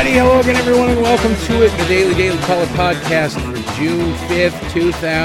Alrighty, hello again, everyone, and welcome to it, the Daily Caller podcast for June 5th,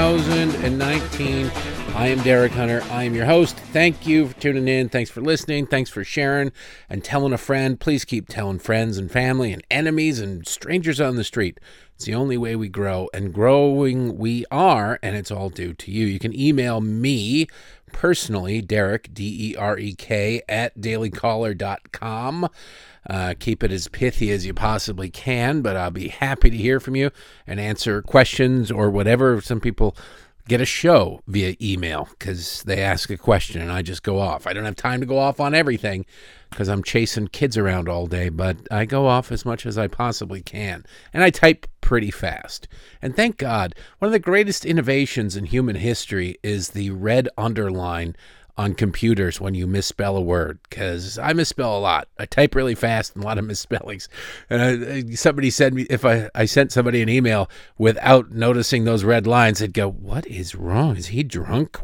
2019. I am Derek Hunter. I am your host. Thank you for tuning in. Thanks for listening. Thanks for sharing and telling a friend. Please keep telling friends and family and enemies and strangers on the street. It's the only way we grow, and growing we are, and it's all due to you. You can email me personally, Derek, D-E-R-E-K, at dailycaller.com. Keep it as pithy as you possibly can, but I'll be happy to hear from you and answer questions or whatever. Some people get a show via email because they ask a question and I just go off. I don't have time to go off on everything because I'm chasing kids around all day, but I go off as much as I possibly can. And I type pretty fast. And thank God, one of the greatest innovations in human history is the red underline on computers when you misspell a word, because I misspell a lot. I type really fast and a lot of misspellings. And somebody said me, if I sent somebody an email without noticing those red lines, they'd go, "What is wrong? Is he drunk?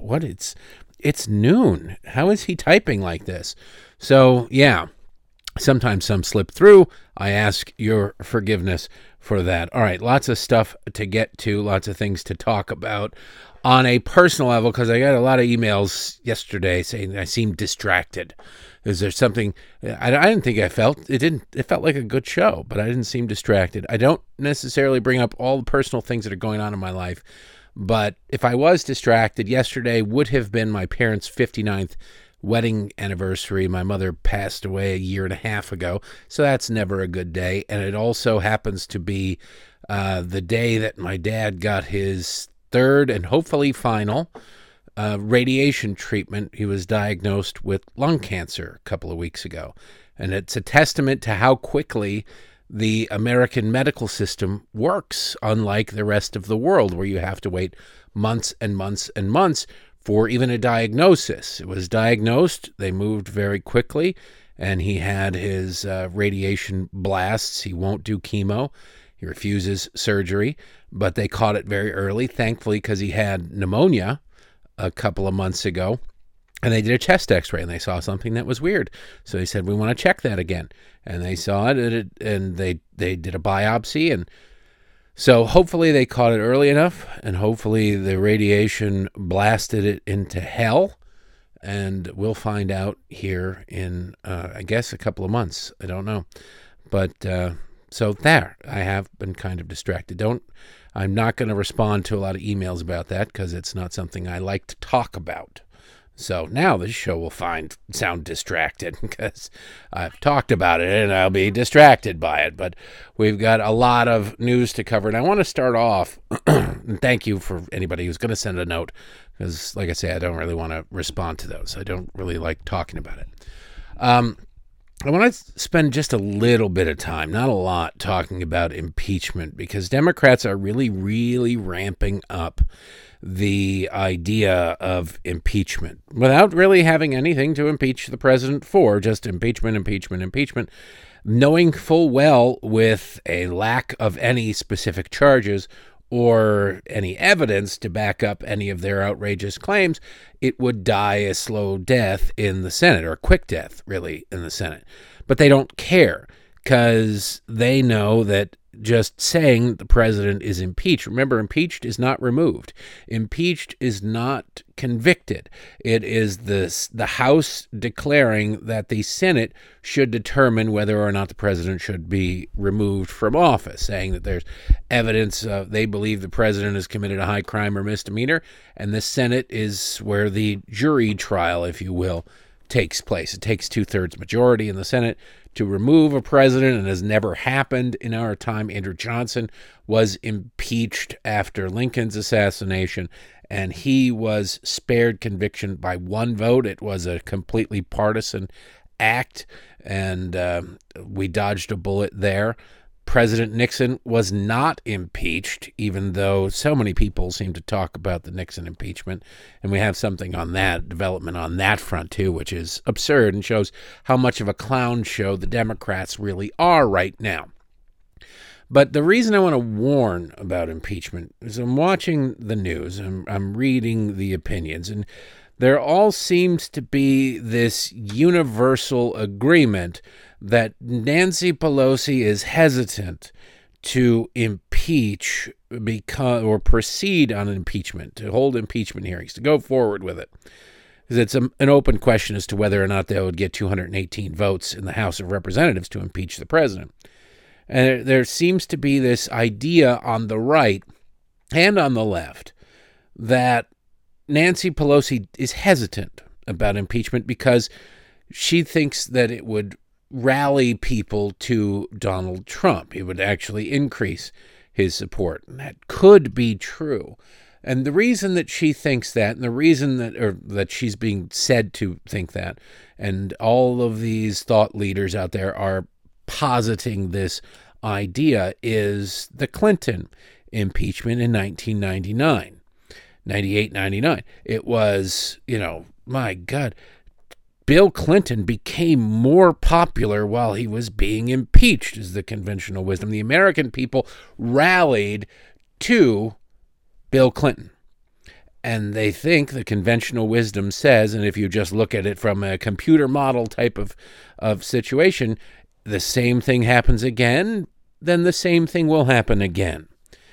It's noon. How is he typing like this?" So yeah, sometimes some slip through. I ask your forgiveness for that. All right, lots of stuff to get to, lots of things to talk about. On a personal level, because I got a lot of emails yesterday saying I seemed distracted. Is there something I didn't think I felt? It felt like a good show, but I didn't seem distracted. I don't necessarily bring up all the personal things that are going on in my life, but if I was distracted, yesterday would have been my parents' 59th wedding anniversary. My mother passed away a year and a half ago, so that's never a good day. And it also happens to be the day that my dad got his third and hopefully final radiation treatment. He was diagnosed with lung cancer a couple of weeks ago. And it's a testament to how quickly the American medical system works, unlike the rest of the world, where you have to wait months and months and months for even a diagnosis. It was diagnosed, they moved very quickly, and he had his radiation blasts. He won't do chemo. He refuses surgery, but they caught it very early, thankfully, because he had pneumonia a couple of months ago. And they did a chest x-ray, and they saw something that was weird. So they said, "We want to check that again." And they saw it, and they did a biopsy. And so hopefully they caught it early enough, and hopefully the radiation blasted it into hell. And we'll find out here in, I guess, a couple of months. I don't know. But so there, I have been kind of distracted. I'm not going to respond to a lot of emails about that because it's not something I like to talk about. So now this show will sound distracted because I've talked about it and I'll be distracted by it. But we've got a lot of news to cover. And I want to start off, and thank you for anybody who's going to send a note, because like I say, I don't really want to respond to those. I don't really like talking about it. I want to spend just a little bit of time, not a lot, talking about impeachment, because Democrats are really, really ramping up the idea of impeachment without really having anything to impeach the president for, just impeachment, knowing full well, with a lack of any specific charges or any evidence to back up any of their outrageous claims, it would die a slow death in the Senate, or a quick death, really, in the Senate. But they don't care, because they know that just saying the president is impeached. Remember, impeached is not removed. Impeached is not convicted. It is the House declaring that the Senate should determine whether or not the president should be removed from office, saying that there's evidence they believe the president has committed a high crime or misdemeanor, and the Senate is where the jury trial, if you will, takes place. It takes 2/3 majority in the Senate to remove a president, and has never happened in our time. Andrew Johnson was impeached after Lincoln's assassination, and he was spared conviction by one vote. It was a completely partisan act, and we dodged a bullet there. President Nixon was not impeached, even though so many people seem to talk about the Nixon impeachment. And we have something on that, development on that front too, which is absurd and shows how much of a clown show the Democrats really are right now. But the reason I want to warn about impeachment is I'm watching the news, and I'm reading the opinions, and there all seems to be this universal agreement that Nancy Pelosi is hesitant to impeach or proceed on impeachment, to hold impeachment hearings, to go forward with it. Because it's an open question as to whether or not they would get 218 votes in the House of Representatives to impeach the president. And there seems to be this idea on the right and on the left that Nancy Pelosi is hesitant about impeachment because she thinks that it would rally people to Donald Trump. It would actually increase his support. And that could be true. And the reason that she thinks that, and the reason that she's being said to think that, and all of these thought leaders out there are positing this idea, is the Clinton impeachment in 1999, 98, 99. It was, my God, Bill Clinton became more popular while he was being impeached, is the conventional wisdom. The American people rallied to Bill Clinton. And they think the conventional wisdom says, and if you just look at it from a computer model type of situation, the same thing happens again, then the same thing will happen again.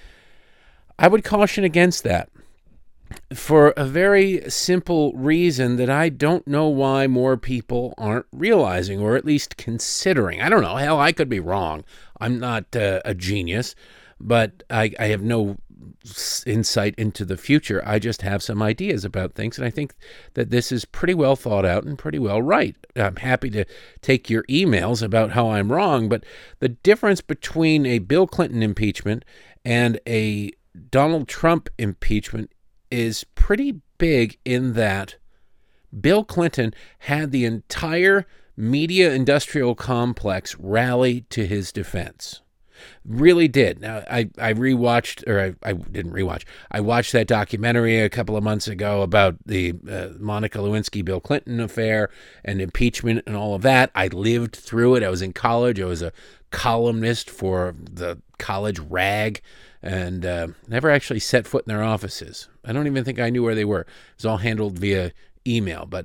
I would caution against that for a very simple reason that I don't know why more people aren't realizing, or at least considering. I don't know. Hell, I could be wrong. I'm not a genius, but I have no insight into the future. I just have some ideas about things, and I think that this is pretty well thought out and pretty well right. I'm happy to take your emails about how I'm wrong, but the difference between a Bill Clinton impeachment and a Donald Trump impeachment is pretty big in that Bill Clinton had the entire media industrial complex rally to his defense. Really did. Now, I rewatched, or I didn't rewatch. I watched that documentary a couple of months ago about the Monica Lewinsky-Bill Clinton affair and impeachment and all of that. I lived through it. I was in college. I was a columnist for the college rag, and never actually set foot in their offices. I don't even think I knew where they were. It was all handled via email, but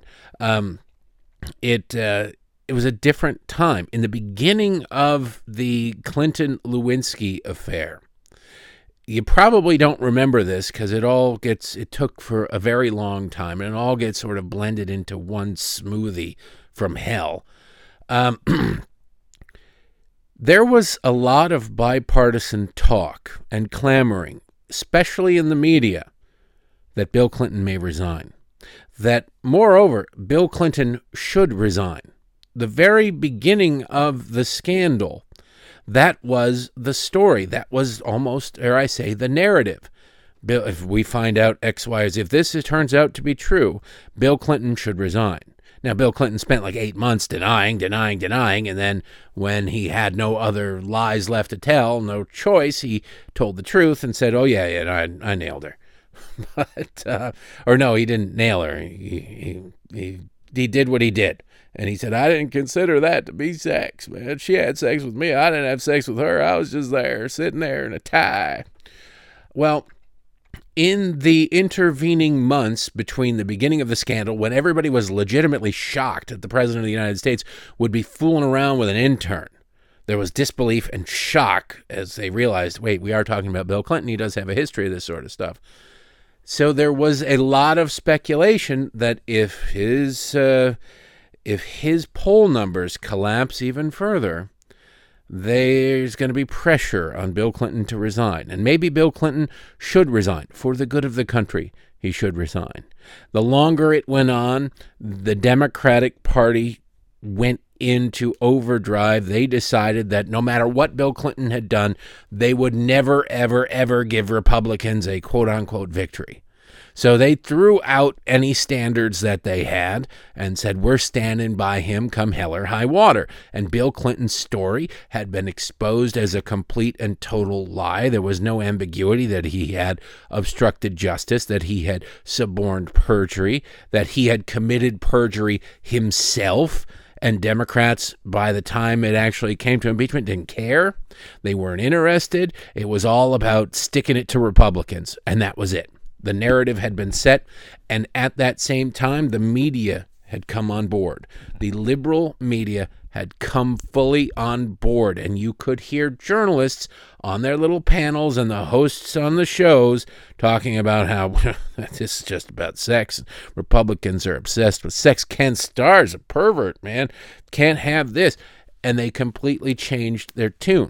it was a different time. In the beginning of the Clinton-Lewinsky affair, you probably don't remember this because it took for a very long time, and it all gets sort of blended into one smoothie from hell. There was a lot of bipartisan talk and clamoring, especially in the media, that Bill Clinton may resign. That, moreover, Bill Clinton should resign. The very beginning of the scandal, that was the story. That was almost, the narrative. Bill, if we find out X, Y, Z, if this turns out to be true, Bill Clinton should resign. Now, Bill Clinton spent like 8 months denying, and then when he had no other lies left to tell, no choice, he told the truth and said, oh, yeah, I nailed her. But, or no, he didn't nail her. He did what he did. And he said, I didn't consider that to be sex, man. She had sex with me. I didn't have sex with her. I was just there, sitting there in a tie. Well, in the intervening months between the beginning of the scandal, when everybody was legitimately shocked that the president of the United States would be fooling around with an intern, there was disbelief and shock as they realized, wait, we are talking about Bill Clinton. He does have a history of this sort of stuff. So there was a lot of speculation that if his poll numbers collapse even further, there's going to be pressure on Bill Clinton to resign. And maybe Bill Clinton should resign. For the good of the country, he should resign. The longer it went on, the Democratic Party went into overdrive. They decided that no matter what Bill Clinton had done, they would never, ever, ever give Republicans a quote-unquote victory. So they threw out any standards that they had and said, we're standing by him come hell or high water. And Bill Clinton's story had been exposed as a complete and total lie. There was no ambiguity that he had obstructed justice, that he had suborned perjury, that he had committed perjury himself. And Democrats, by the time it actually came to impeachment, didn't care. They weren't interested. It was all about sticking it to Republicans, and that was it. The narrative had been set, and at that same time, the media had come on board. The liberal media had come fully on board, and you could hear journalists on their little panels and the hosts on the shows talking about how this is just about sex. Republicans are obsessed with sex. Ken Starr's a pervert, man. Can't have this. And they completely changed their tune.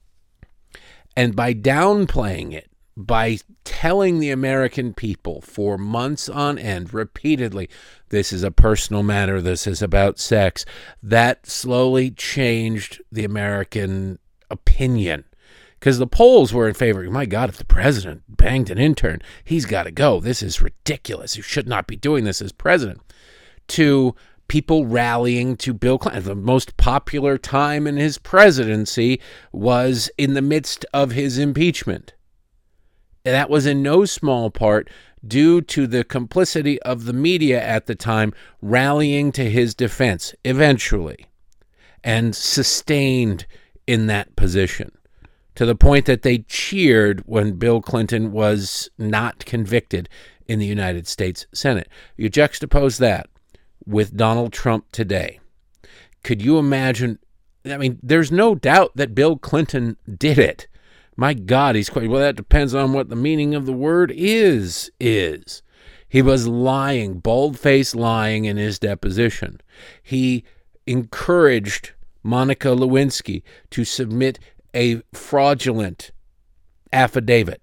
And by downplaying it, by telling the American people for months on end, repeatedly, this is a personal matter, this is about sex, that slowly changed the American opinion. Because the polls were in favor. My God, if the president banged an intern, he's got to go. This is ridiculous. You should not be doing this as president. To people rallying to Bill Clinton. The most popular time in his presidency was in the midst of his impeachment. And that was in no small part due to the complicity of the media at the time rallying to his defense eventually and sustained in that position to the point that they cheered when Bill Clinton was not convicted in the United States Senate. You juxtapose that with Donald Trump today. Could you imagine? I mean, there's no doubt that Bill Clinton did it. My God, he's quite, well, that depends on what the meaning of the word is. He was lying, bold-faced lying in his deposition. He encouraged Monica Lewinsky to submit a fraudulent affidavit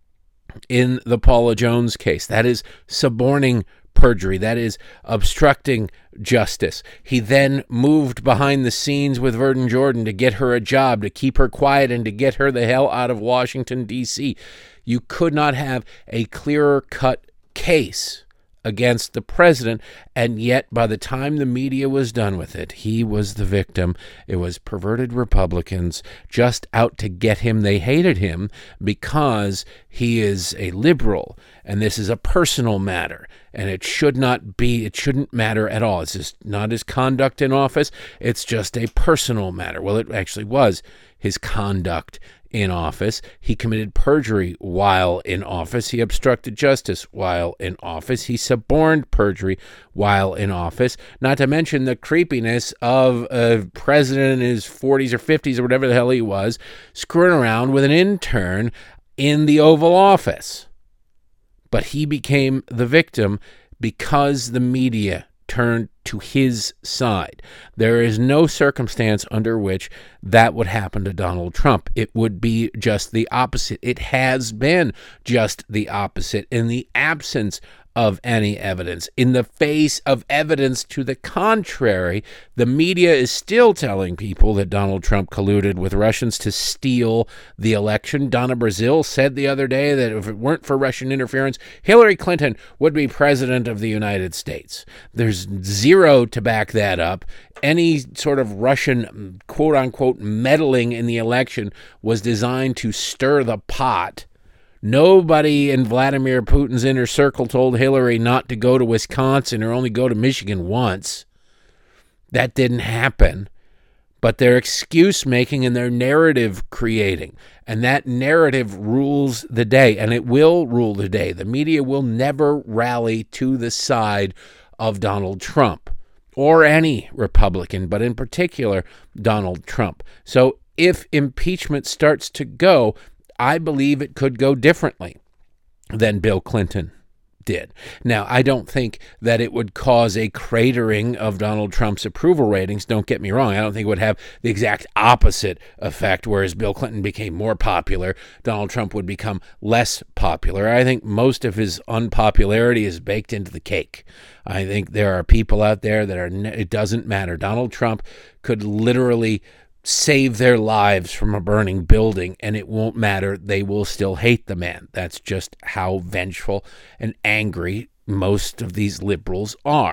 in the Paula Jones case. That is suborning perjury. That is obstructing justice. He then moved behind the scenes with Verdun Jordan to get her a job, to keep her quiet, and to get her the hell out of Washington, D.C. You could not have a clearer-cut case against the president, and yet by the time the media was done with it, he was the victim. It was perverted Republicans just out to get him. They hated him because he is a liberal, and this is a personal matter, and it shouldn't matter at all. It's just not his conduct in office. It's just a personal matter. Well, it actually was his conduct in office. He committed perjury while in office. He obstructed justice while in office. He suborned perjury while in office, not to mention the creepiness of a president in his 40s or 50s or whatever the hell he was, screwing around with an intern in the Oval Office. But he became the victim because the media turned to his side. There is no circumstance under which that would happen to Donald Trump. It would be just the opposite. It has been just the opposite in the absence of any evidence. In the face of evidence to the contrary, the media is still telling people that Donald Trump colluded with Russians to steal the election. Donna Brazile said the other day that if it weren't for Russian interference, Hillary Clinton would be president of the United States. There's zero to back that up. Any sort of Russian quote-unquote meddling in the election was designed to stir the pot. Nobody in Vladimir Putin's inner circle told Hillary not to go to Wisconsin or only go to Michigan once. That didn't happen. But their excuse making and their narrative creating. And that narrative rules the day, and it will rule the day. The media will never rally to the side of Donald Trump or any Republican, but in particular Donald Trump. So if impeachment starts to go, I believe it could go differently than Bill Clinton did. Now, I don't think that it would cause a cratering of Donald Trump's approval ratings. Don't get me wrong. I don't think it would have the exact opposite effect, whereas Bill Clinton became more popular, Donald Trump would become less popular. I think most of his unpopularity is baked into the cake. I think there are people out there that it doesn't matter. Donald Trump could literally save their lives from a burning building, and it won't matter. They will still hate the man. That's just how vengeful and angry most of these liberals are.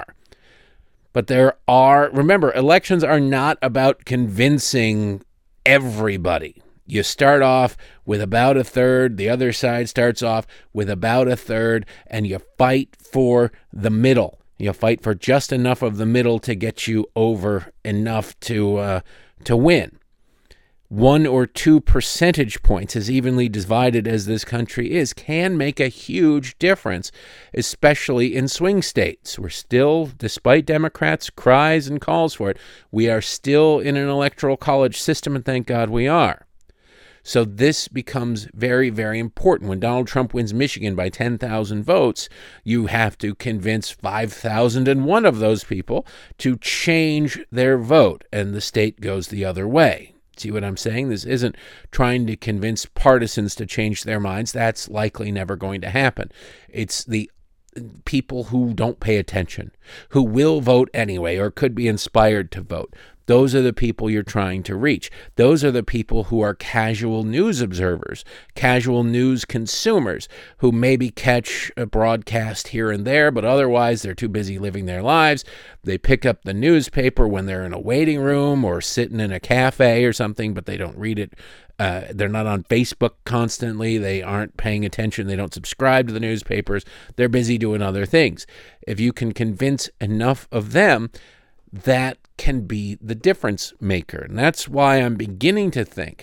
But remember, elections are not about convincing everybody. You start off with about a third, the other side starts off with about a third, and you fight for the middle. You fight for just enough of the middle to get you over enough to win. 1 or 2 percentage points, as evenly divided as this country is, can make a huge difference, especially in swing states. We're still, despite Democrats' cries and calls for it, we are still in an electoral college system, and thank God we are. So this becomes very, very important. When Donald Trump wins Michigan by 10,000 votes, you have to convince 5,001 of those people to change their vote, and the state goes the other way. See what I'm saying? This isn't trying to convince partisans to change their minds. That's likely never going to happen. It's the people who don't pay attention, who will vote anyway or could be inspired to vote. Those are the people you're trying to reach. Those are the people who are casual news observers, casual news consumers, who maybe catch a broadcast here and there, but otherwise they're too busy living their lives. They pick up the newspaper when they're in a waiting room or sitting in a cafe or something, but they don't read it. They're not on Facebook constantly. They aren't paying attention. They don't subscribe to the newspapers. They're busy doing other things. If you can convince enough of them, that can be the difference maker. And that's why I'm beginning to think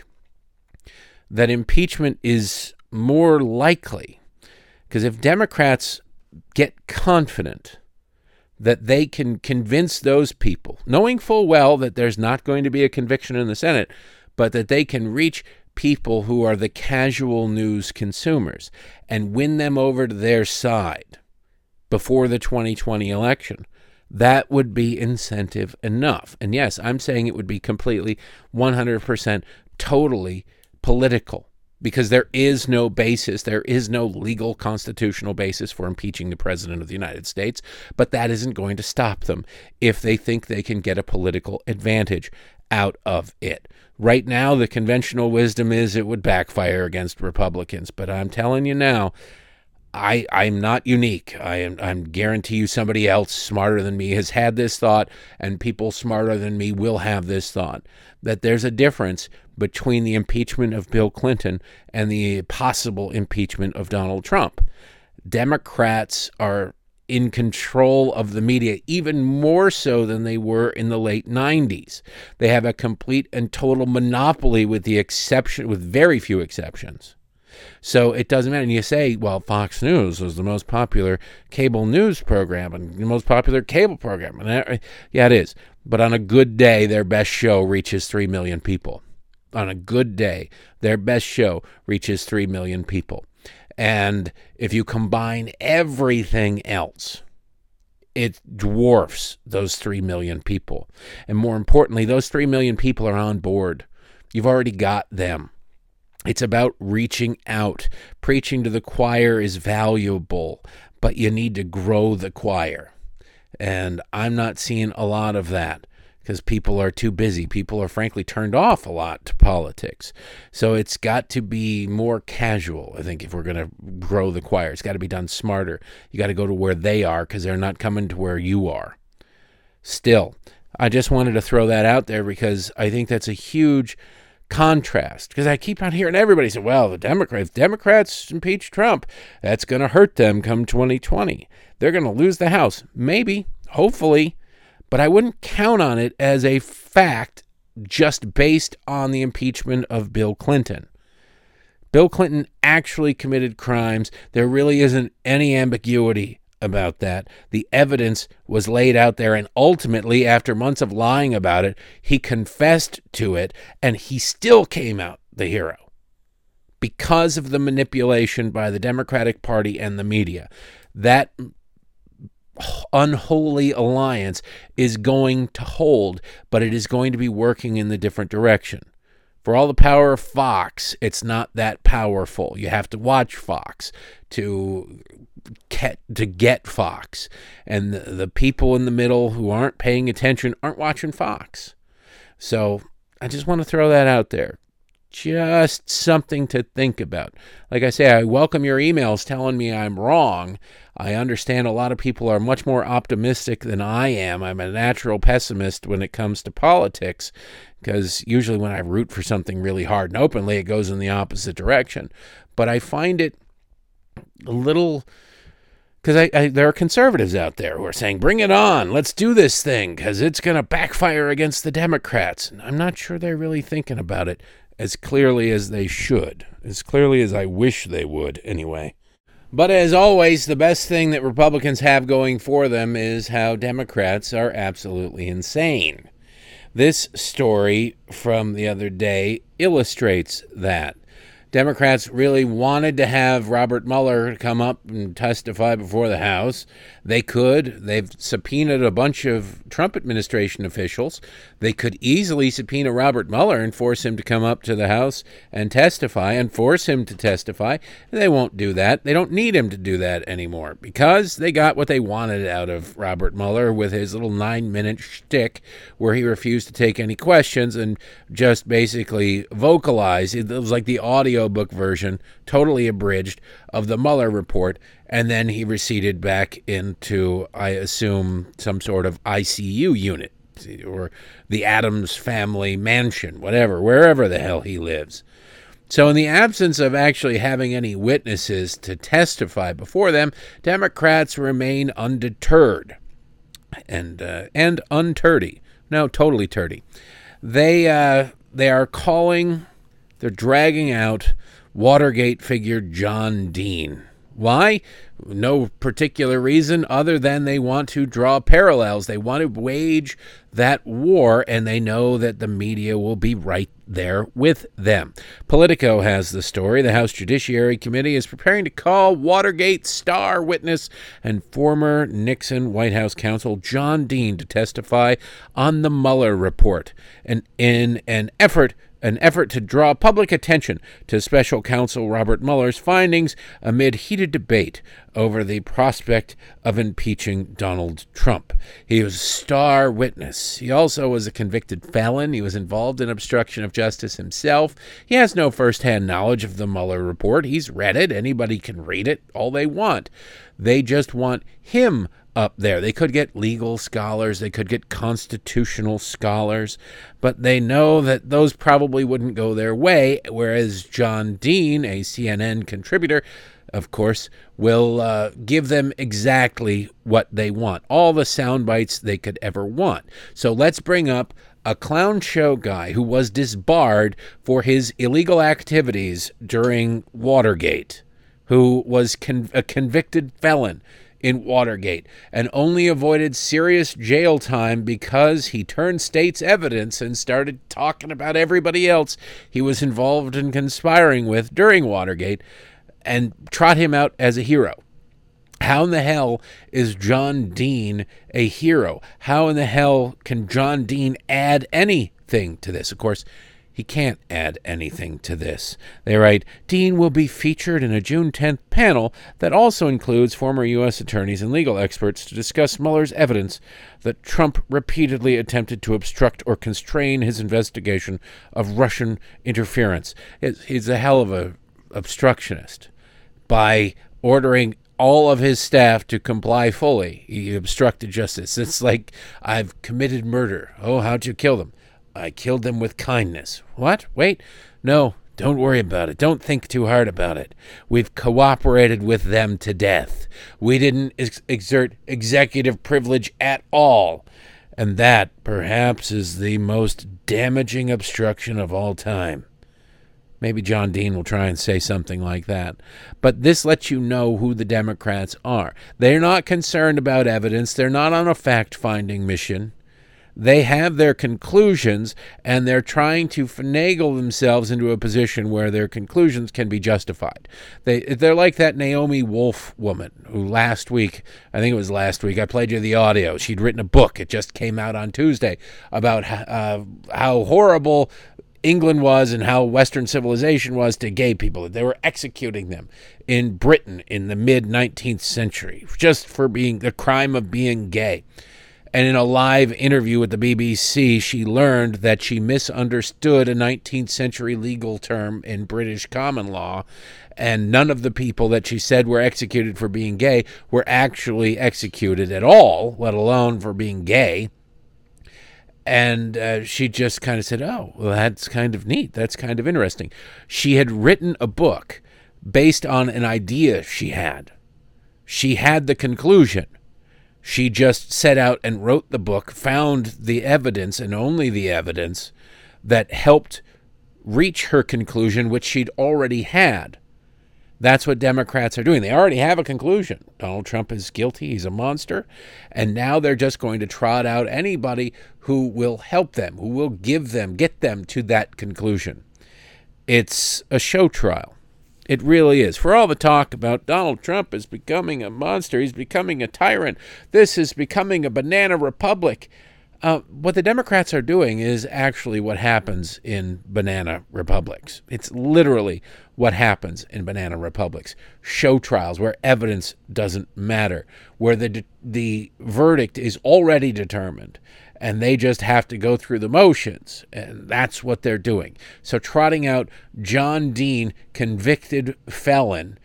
that impeachment is more likely. Because if Democrats get confident that they can convince those people, knowing full well that there's not going to be a conviction in the Senate, but that they can reach people who are the casual news consumers and win them over to their side before the 2020 election, that would be incentive enough. And yes, I'm saying it would be completely 100% totally political, because there is no basis, there is no legal constitutional basis for impeaching the president of the United States, but that isn't going to stop them if they think they can get a political advantage out of it. Right now, the conventional wisdom is it would backfire against Republicans, but I'm telling you now, I'm not unique. I'm guarantee you somebody else smarter than me has had this thought, and people smarter than me will have this thought, that there's a difference between the impeachment of Bill Clinton and the possible impeachment of Donald Trump. Democrats are in control of the media, even more so than they were in the late 90s. They have a complete and total monopoly with very few exceptions. So it doesn't matter. And you say, well, Fox News was the most popular cable news program and the most popular cable program. And yeah, it is. But on a good day, their best show reaches 3 million people. On a good day, their best show reaches 3 million people. And if you combine everything else, it dwarfs those 3 million people. And more importantly, those 3 million people are on board. You've already got them. It's about reaching out. Preaching to the choir is valuable, but you need to grow the choir. And I'm not seeing a lot of that because people are too busy. People are frankly turned off a lot to politics. So it's got to be more casual, I think, if we're going to grow the choir. It's got to be done smarter. You got to go to where they are because they're not coming to where you are. Still, I just wanted to throw that out there because I think that's a huge contrast, because I keep on hearing everybody say, well, if Democrats impeach Trump, that's going to hurt them come 2020. They're going to lose the House. Maybe, hopefully, but I wouldn't count on it as a fact just based on the impeachment of Bill Clinton. Bill Clinton actually committed crimes. There really isn't any ambiguity about that. The evidence was laid out there, and ultimately, after months of lying about it, he confessed to it, and he still came out the hero because of the manipulation by the Democratic Party and the media. That unholy alliance is going to hold, but it is going to be working in the different direction. For all the power of Fox, it's not that powerful. You have to watch Fox to get Fox. And the people in the middle who aren't paying attention aren't watching Fox. So I just want to throw that out there. Just something to think about. Like I say, I welcome your emails telling me I'm wrong. I understand a lot of people are much more optimistic than I am. I'm a natural pessimist when it comes to politics, because usually when I root for something really hard and openly, it goes in the opposite direction. But I find it a little because there are conservatives out there who are saying, bring it on, let's do this thing, because it's going to backfire against the Democrats. And I'm not sure they're really thinking about it as clearly as they should, as clearly as I wish they would, anyway. But as always, the best thing that Republicans have going for them is how Democrats are absolutely insane. This story from the other day illustrates that. Democrats really wanted to have Robert Mueller come up and testify before the House. They could. They've subpoenaed a bunch of Trump administration officials. They could easily subpoena Robert Mueller and force him to come up to the House and testify and force him to testify. They won't do that. They don't need him to do that anymore because they got what they wanted out of Robert Mueller with his little 9-minute shtick where he refused to take any questions and just basically vocalized. It was like the audiobook version, totally abridged, of the Mueller report, and then he receded back into, I assume, some sort of ICU unit or the Addams family mansion, whatever, wherever the hell he lives. So in the absence of actually having any witnesses to testify before them, Democrats remain undeterred and unturdy. No, totally turdy. They are calling, they're dragging out Watergate figure John Dean. Why? No particular reason other than they want to draw parallels. They want to wage that war, and they know that the media will be right there with them. Politico has the story. The House Judiciary Committee is preparing to call Watergate star witness and former Nixon White House counsel John Dean to testify on the Mueller report, and in an effort to draw public attention to special counsel Robert Mueller's findings amid heated debate over the prospect of impeaching Donald Trump. He was a star witness. He also was a convicted felon. He was involved in obstruction of justice himself. He has no firsthand knowledge of the Mueller report. He's read it. Anybody can read it all they want. They just want him up there. They could get legal scholars, they could get constitutional scholars, but they know that those probably wouldn't go their way, whereas John Dean, a CNN contributor, of course, will give them exactly what they want, all the sound bites they could ever want. So let's bring up a clown show guy who was disbarred for his illegal activities during Watergate, who was a convicted felon in Watergate and only avoided serious jail time because he turned state's evidence and started talking about everybody else he was involved in conspiring with during Watergate and trot him out as a hero. How in the hell is John Dean a hero? How in the hell can John Dean add anything to this? Of course, he can't add anything to this. They write, Dean will be featured in a June 10th panel that also includes former U.S. attorneys and legal experts to discuss Mueller's evidence that Trump repeatedly attempted to obstruct or constrain his investigation of Russian interference. He's a hell of a obstructionist. By ordering all of his staff to comply fully, he obstructed justice. It's like, I've committed murder. Oh, how'd you kill them? I killed them with kindness. What? Wait. No, don't worry about it. Don't think too hard about it. We've cooperated with them to death. We didn't exert executive privilege at all. And that, perhaps, is the most damaging obstruction of all time. Maybe John Dean will try and say something like that. But this lets you know who the Democrats are. They're not concerned about evidence. They're not on a fact-finding mission. They have their conclusions, and they're trying to finagle themselves into a position where their conclusions can be justified. They're like that Naomi Wolf woman who last week, I think it was last week, I played you the audio. She'd written a book. It just came out on Tuesday about how horrible England was and how Western civilization was to gay people. They were executing them in Britain in the mid-19th century just for being the crime of being gay. And in a live interview with the BBC, she learned that she misunderstood a 19th century legal term in British common law, and none of the people that she said were executed for being gay were actually executed at all, let alone for being gay. And she just kind of said, oh, well, that's kind of neat. That's kind of interesting. She had written a book based on an idea she had. She had the conclusion. She just set out and wrote the book, found the evidence and only the evidence that helped reach her conclusion, which she'd already had. That's what Democrats are doing. They already have a conclusion. Donald Trump is guilty. He's a monster. And now they're just going to trot out anybody who will help them, who will get them to that conclusion. It's a show trial. It really is. For all the talk about Donald Trump is becoming a monster, he's becoming a tyrant, this is becoming a banana republic. What the Democrats are doing is actually what happens in banana republics. It's literally what happens in banana republics. Show trials where evidence doesn't matter, where the verdict is already determined, and they just have to go through the motions, and that's what they're doing. So trotting out John Dean, convicted felon,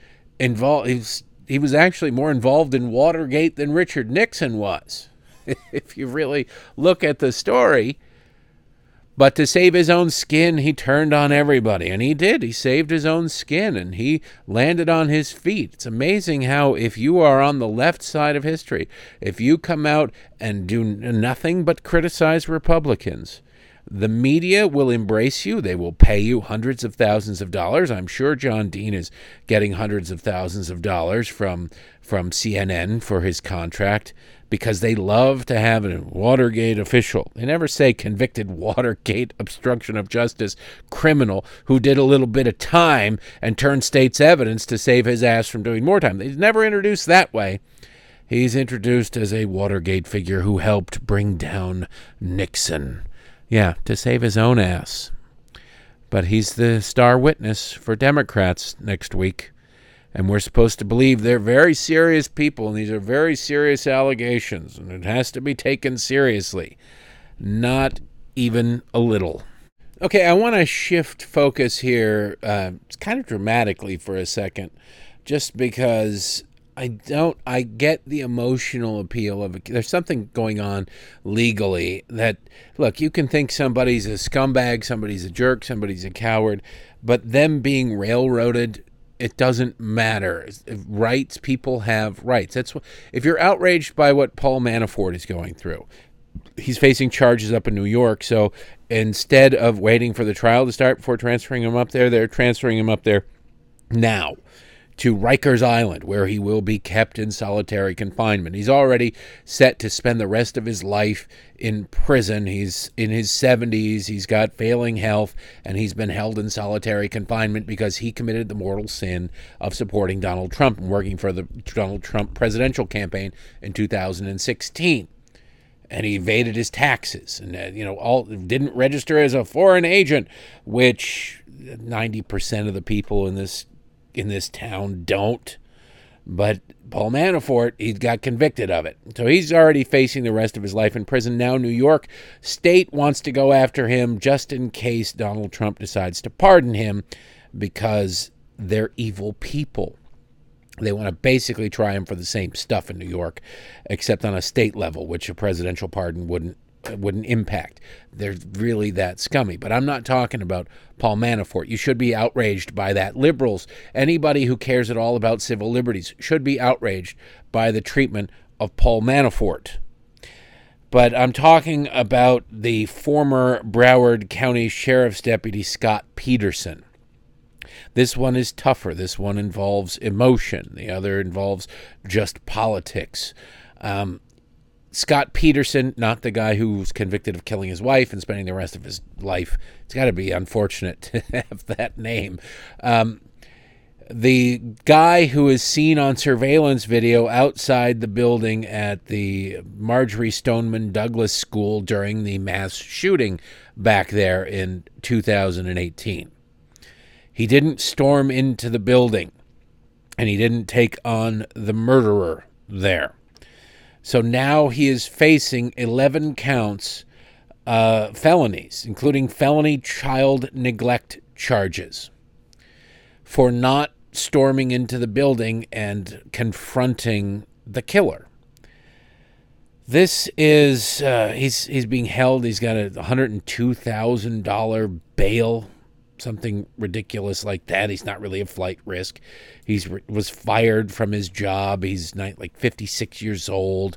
he was actually more involved in Watergate than Richard Nixon was. If you really look at the story. But to save his own skin, he turned on everybody. And he did. He saved his own skin, and he landed on his feet. It's amazing how, if you are on the left side of history, if you come out and do nothing but criticize Republicans, the media will embrace you. They will pay you hundreds of thousands of dollars. I'm sure John Dean is getting hundreds of thousands of dollars from CNN for his contract, because they love to have a Watergate official. They never say convicted Watergate obstruction of justice criminal who did a little bit of time and turned state's evidence to save his ass from doing more time. He's never introduced that way. He's introduced as a Watergate figure who helped bring down Nixon. Yeah, to save his own ass. But he's the star witness for Democrats next week. And we're supposed to believe they're very serious people, and these are very serious allegations, and it has to be taken seriously. Not even a little. Okay, I want to shift focus here kind of dramatically for a second, just because I get the emotional appeal of it. There's something going on legally that, look, you can think somebody's a scumbag, somebody's a jerk, somebody's a coward, but them being railroaded, it doesn't matter. Rights, people have rights. That's what, if you're outraged by what Paul Manafort is going through, he's facing charges up in New York. So instead of waiting for the trial to start before transferring him up there, they're transferring him up there now to Rikers Island, where he will be kept in solitary confinement. He's already set to spend the rest of his life in prison. He's in his 70s. He's got failing health, and he's been held in solitary confinement because he committed the mortal sin of supporting Donald Trump and working for the Donald Trump presidential campaign in 2016. And he evaded his taxes and, didn't register as a foreign agent, which 90% of the people in this town don't. But Paul Manafort, he got convicted of it. So he's already facing the rest of his life in prison. Now New York State wants to go after him just in case Donald Trump decides to pardon him, because they're evil people. They want to basically try him for the same stuff in New York, except on a state level, which a presidential pardon wouldn't impact. They're really that scummy. But I'm not talking about Paul Manafort. You should be outraged by that. Liberals, anybody who cares at all about civil liberties, should be outraged by the treatment of Paul Manafort. But I'm talking about the former Broward County Sheriff's Deputy Scott Peterson. This one is tougher. This one involves emotion. The other involves just politics. Scott Peterson, not the guy who was convicted of killing his wife and spending the rest of his life. It's got to be unfortunate to have that name. The guy who is seen on surveillance video outside the building at the Marjory Stoneman Douglas School during the mass shooting back there in 2018. He didn't storm into the building, and he didn't take on the murderer there. So now he is facing 11 counts, felonies, including felony child neglect charges, for not storming into the building and confronting the killer. This is, he's being held. He's got a $102,000 bail something ridiculous like that. He's not really a flight risk. Was fired from his job. He's like 56 years old.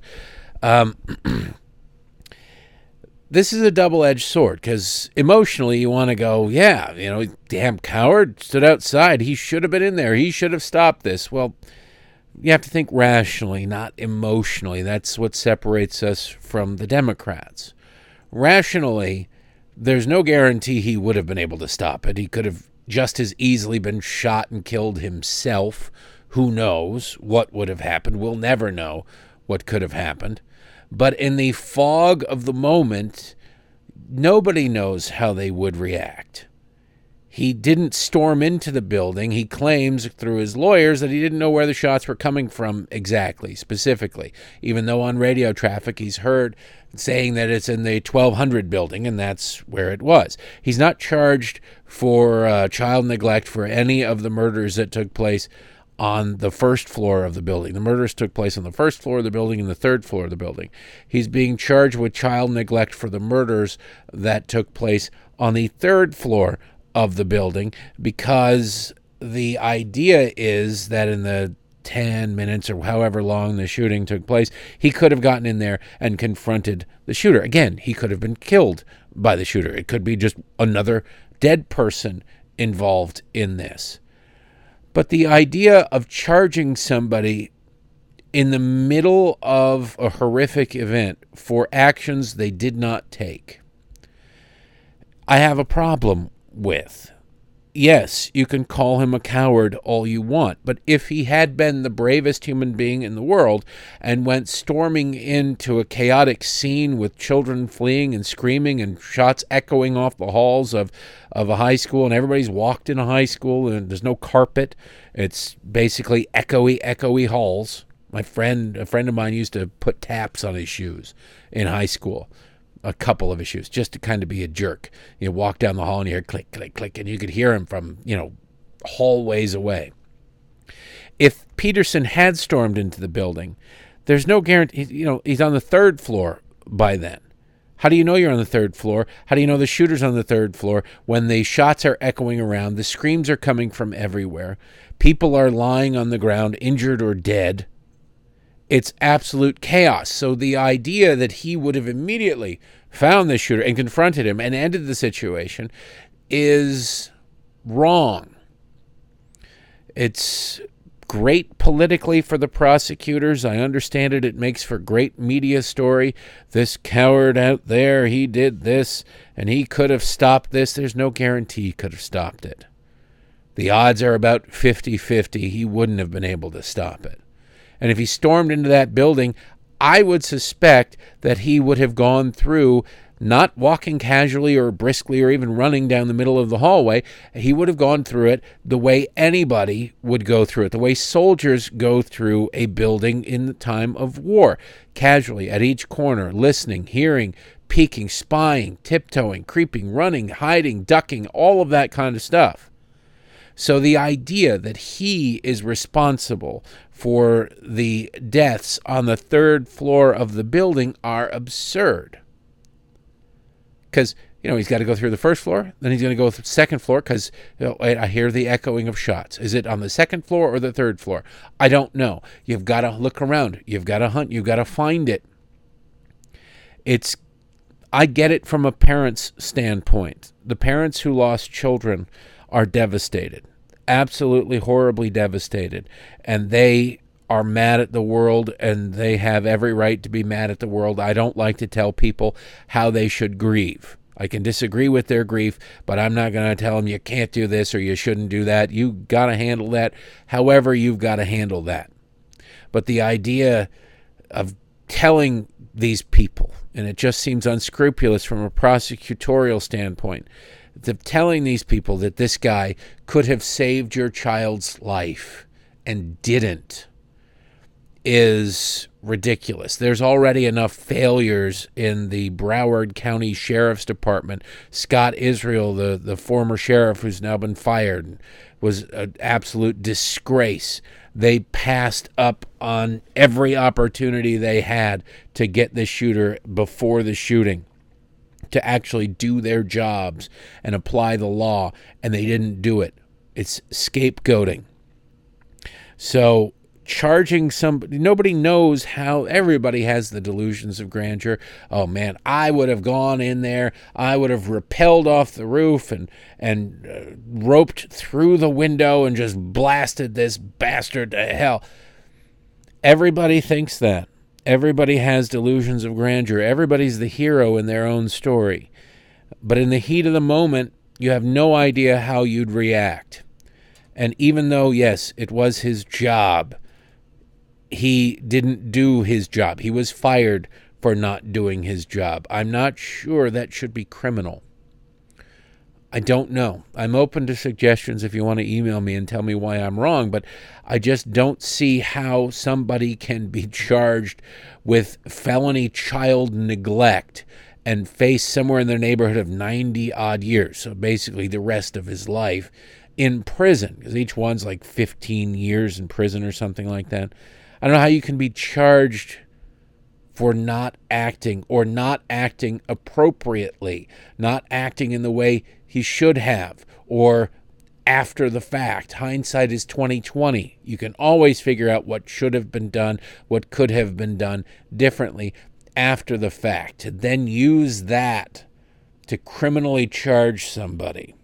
This is a double-edged sword because emotionally you want to go, yeah, damn coward, stood outside. He should have been in there. He should have stopped this. Well, you have to think rationally, not emotionally. That's what separates us from the Democrats. Rationally, there's no guarantee he would have been able to stop it. He could have just as easily been shot and killed himself. Who knows what would have happened? We'll never know what could have happened. But in the fog of the moment, nobody knows how they would react. He didn't storm into the building. He claims through his lawyers that he didn't know where the shots were coming from exactly, specifically, even though on radio traffic he's heard saying that it's in the 1200 building, and that's where it was. He's not charged for child neglect for any of the murders that took place on the first floor of the building. The murders took place on the first floor of the building and the third floor of the building. He's being charged with child neglect for the murders that took place on the third floor of the building, because the idea is that in the 10 minutes or however long the shooting took place, he could have gotten in there and confronted the shooter. Again, he could have been killed by the shooter. It could be just another dead person involved in this. But the idea of charging somebody in the middle of a horrific event for actions they did not take, I have a problem with. Yes, you can call him a coward all you want, but if he had been the bravest human being in the world and went storming into a chaotic scene with children fleeing and screaming and shots echoing off the halls of a high school, and everybody's walked in a high school and there's no carpet, it's basically echoey halls. A friend of mine used to put taps on his shoes in high school. A couple of issues, just to kind of be a jerk. You walk down the hall and you hear click, click, click, and you could hear him from, hallways away. If Peterson had stormed into the building, there's no guarantee, he's on the third floor by then. How do you know you're on the third floor? How do you know the shooter's on the third floor when the shots are echoing around, the screams are coming from everywhere, people are lying on the ground, injured or dead? It's absolute chaos. So the idea that he would have immediately found the shooter and confronted him and ended the situation is wrong. It's great politically for the prosecutors. I understand it. It makes for great media story. This coward out there, he did this, and he could have stopped this. There's no guarantee he could have stopped it. The odds are about 50-50. He wouldn't have been able to stop it. And if he stormed into that building, I would suspect that he would have gone through, not walking casually or briskly or even running down the middle of the hallway. He would have gone through it the way anybody would go through it, the way soldiers go through a building in the time of war, casually at each corner, listening, hearing, peeking, spying, tiptoeing, creeping, running, hiding, ducking, all of that kind of stuff. So the idea that he is responsible for the deaths on the third floor of the building are absurd. Because, he's got to go through the first floor, then he's going to go through the second floor because I hear the echoing of shots. Is it on the second floor or the third floor? I don't know. You've got to look around. You've got to hunt. You've got to find it. I get it from a parent's standpoint. The parents who lost children are devastated, absolutely horribly devastated, and they are mad at the world, and they have every right to be mad at the world. I don't like to tell people how they should grieve. I can disagree with their grief, but I'm not going to tell them you can't do this or you shouldn't do that. You got to handle that however you've got to handle that. But the idea of telling these people, and it just seems unscrupulous from a prosecutorial standpoint, telling these people that this guy could have saved your child's life and didn't is ridiculous. There's already enough failures in the Broward County Sheriff's Department. Scott Israel, the former sheriff who's now been fired, was an absolute disgrace. They passed up on every opportunity they had to get the shooter before the shooting. to actually do their jobs and apply the law, and they didn't do it. It's scapegoating. So charging somebody, nobody knows how. Everybody has the delusions of grandeur. Oh man, I would have gone in there, I would have rappelled off the roof and roped through the window and just blasted this bastard to hell. Everybody thinks that. Everybody has delusions of grandeur. Everybody's the hero in their own story. But in the heat of the moment, you have no idea how you'd react. And even though, yes, it was his job, he didn't do his job. He was fired for not doing his job. I'm not sure that should be criminal. I don't know. I'm open to suggestions if you want to email me and tell me why I'm wrong, but I just don't see how somebody can be charged with felony child neglect and face somewhere in the neighborhood of 90 odd years. So basically the rest of his life in prison, because each one's like 15 years in prison or something like that. I don't know how you can be charged for not acting or not acting appropriately, not acting in the way he should have, or after the fact. Hindsight is 20/20. You can always figure out what should have been done, what could have been done differently after the fact, to then use that to criminally charge somebody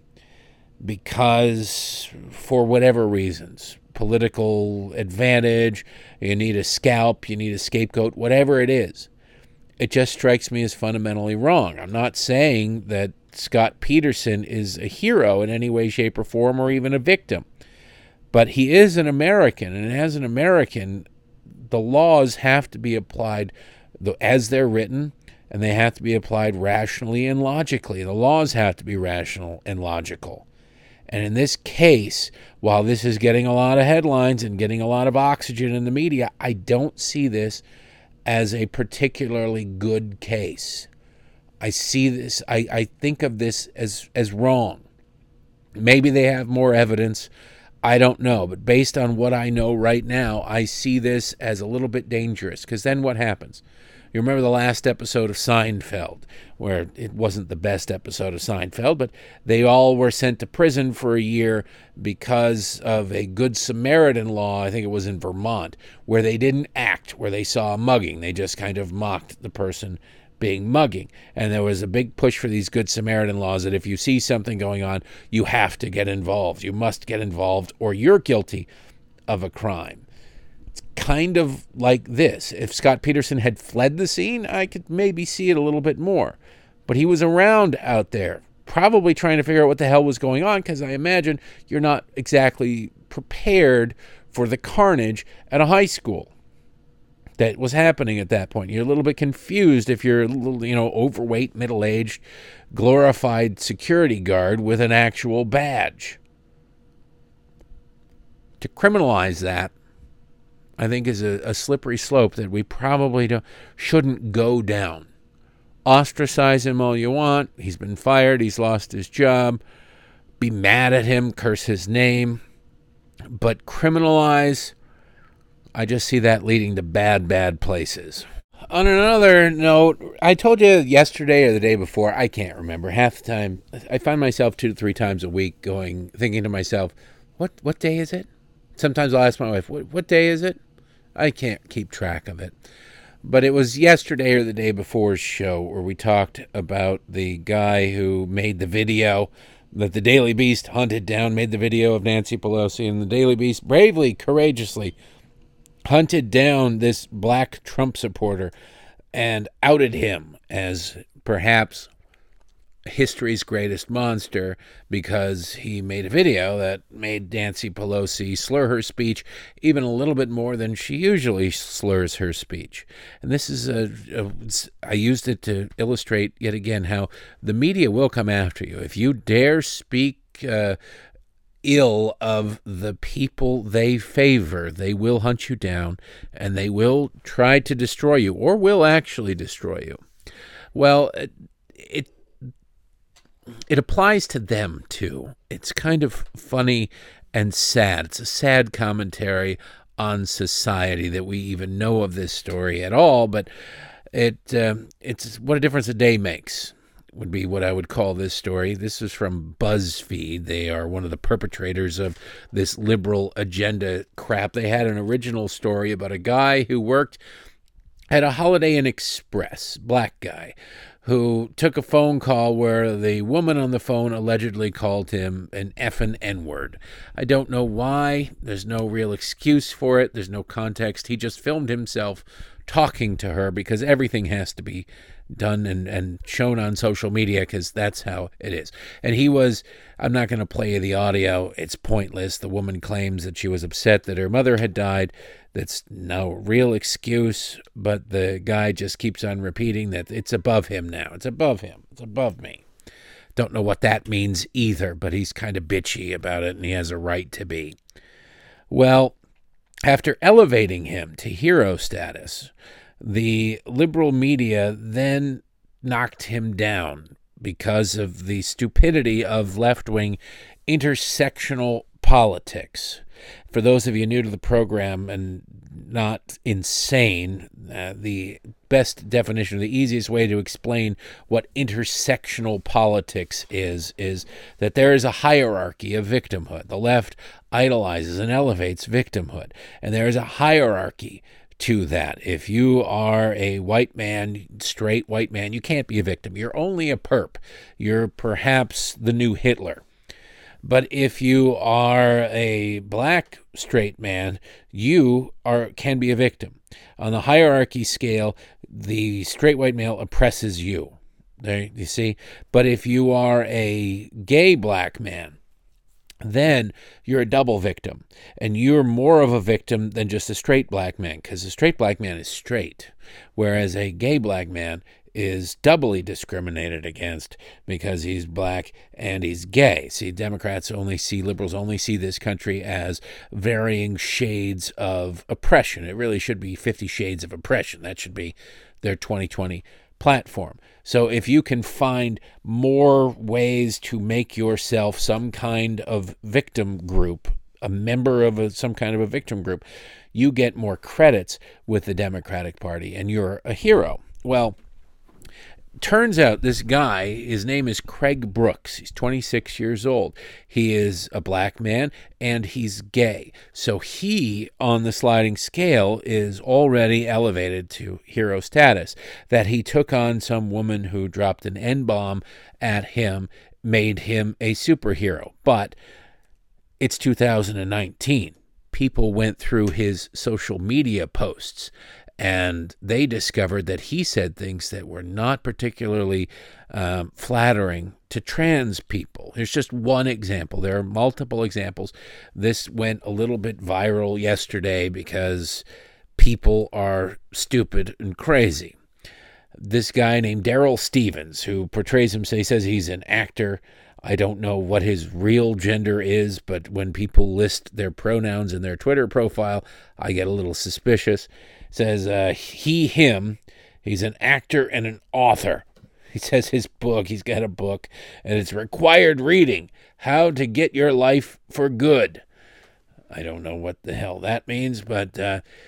because, for whatever reasons, political advantage, you need a scalp, you need a scapegoat, whatever it is. It just strikes me as fundamentally wrong. I'm not saying that Scott Peterson is a hero in any way, shape, or form, or even a victim. But he is an American, and as an American, the laws have to be applied as they're written, and they have to be applied rationally and logically. The laws have to be rational and logical. And in this case, while this is getting a lot of headlines and getting a lot of oxygen in the media, I don't see this as a particularly good case. I see this, I think of this as wrong. Maybe they have more evidence. I don't know. But based on what I know right now, I see this as a little bit dangerous. Because then what happens? You remember the last episode of Seinfeld, where it wasn't the best episode of Seinfeld, but they all were sent to prison for a year because of a Good Samaritan law, I think it was in Vermont, where they didn't act, where they saw a mugging. They just kind of mocked the person being mugging. And there was a big push for these Good Samaritan laws that if you see something going on, you have to get involved. You must get involved or you're guilty of a crime. Kind of like this. If Scott Peterson had fled the scene, I could maybe see it a little bit more. But he was around out there, probably trying to figure out what the hell was going on, because I imagine you're not exactly prepared for the carnage at a high school that was happening at that point. You're a little bit confused if you're a little, overweight, middle-aged, glorified security guard with an actual badge. To criminalize that, I think, is a slippery slope that we probably shouldn't go down. Ostracize him all you want. He's been fired. He's lost his job. Be mad at him. Curse his name. But criminalize, I just see that leading to bad places. On another note, I told you yesterday or the day before, I can't remember. Half the time, I find myself 2 to 3 times a week thinking to myself, what day is it? Sometimes I'll ask my wife, what day is it? I can't keep track of it. But it was yesterday or the day before's show where we talked about the guy who made the video that the Daily Beast hunted down, made the video of Nancy Pelosi, and the Daily Beast bravely, courageously hunted down this black Trump supporter and outed him as perhaps history's greatest monster because he made a video that made Nancy Pelosi slur her speech even a little bit more than she usually slurs her speech. And this is I used it to illustrate yet again how the media will come after you. If you dare speak ill of the people they favor, they will hunt you down and they will try to destroy you, or will actually destroy you. Well, it applies to them, too. It's kind of funny and sad. It's a sad commentary on society that we even know of this story at all, but it's what a difference a day makes would be what I would call this story. This is from BuzzFeed. They are one of the perpetrators of this liberal agenda crap. They had an original story about a guy who worked at a Holiday Inn Express, black guy, who took a phone call where the woman on the phone allegedly called him an effing N-word. I don't know why. There's no real excuse for it. There's no context. He just filmed himself talking to her because everything has to be done and shown on social media because that's how it is. And he was, I'm not going to play you the audio. It's pointless. The woman claims that she was upset that her mother had died. That's no real excuse, but the guy just keeps on repeating that it's above him now. It's above him. It's above me. Don't know what that means either, but he's kind of bitchy about it, and he has a right to be. Well, after elevating him to hero status, the liberal media then knocked him down because of the stupidity of left-wing intersectional politics. For those of you new to the program and not insane, the best definition, the easiest way to explain what intersectional politics is that there is a hierarchy of victimhood. The left idolizes and elevates victimhood, and there is a hierarchy to that. If you are a white man, straight white man, you can't be a victim. You're only a perp. You're perhaps the new Hitler. But if you are a black straight man, you can be a victim. On the hierarchy scale, the straight white male oppresses you. There, you see? But if you are a gay black man, then you're a double victim. And you're more of a victim than just a straight black man, because a straight black man is straight, whereas a gay black man is doubly discriminated against because he's black and he's gay. See, liberals only see this country as varying shades of oppression. It really should be 50 Shades of Oppression. That should be their 2020 platform. So if you can find more ways to make yourself some kind of victim group, a member of some kind of a victim group, you get more credits with the Democratic Party and you're a hero. Well, turns out this guy, his name is Craig Brooks. He's 26 years old. He is a black man and he's gay. So he, on the sliding scale, is already elevated to hero status. That he took on some woman who dropped an N-bomb at him made him a superhero. But it's 2019. People went through his social media posts and they discovered that he said things that were not particularly flattering to trans people. Here's just one example. There are multiple examples. This went a little bit viral yesterday because people are stupid and crazy. This guy named Daryl Stevens, who portrays himself, he says he's an actor. I don't know what his real gender is, but when people list their pronouns in their Twitter profile, I get a little suspicious. Says he, him, he's an actor and an author. He says he's got a book, and it's required reading, How to Get Your Life for Good. I don't know what the hell that means, but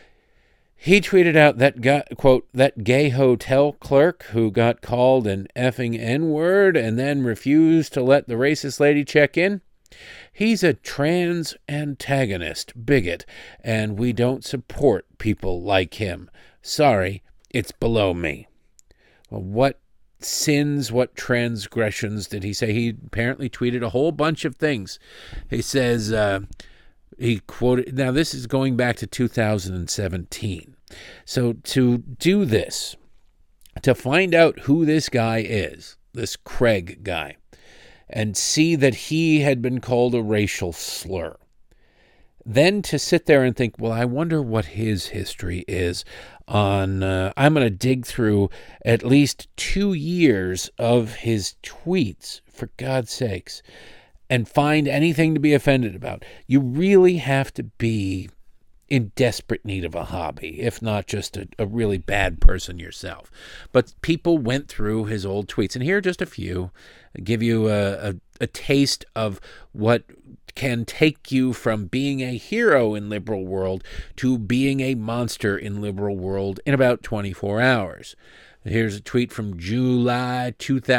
he tweeted out that guy, quote, that gay hotel clerk who got called an effing N-word and then refused to let the racist lady check in. He's a trans antagonist bigot, and we don't support people like him. Sorry, it's below me. Well, what sins, what transgressions did he say? He apparently tweeted a whole bunch of things. He says, he quoted, now this is going back to 2017. So to do this, to find out who this guy is, this Craig guy, and see that he had been called a racial slur. Then to sit there and think, well, I wonder what his history is on, I'm going to dig through at least 2 years of his tweets, for God's sakes, and find anything to be offended about. You really have to be in desperate need of a hobby, if not just a really bad person yourself. But people went through his old tweets, and here are just a few. Give you a taste of what can take you from being a hero in liberal world to being a monster in liberal world in about 24 hours. Here's a tweet from July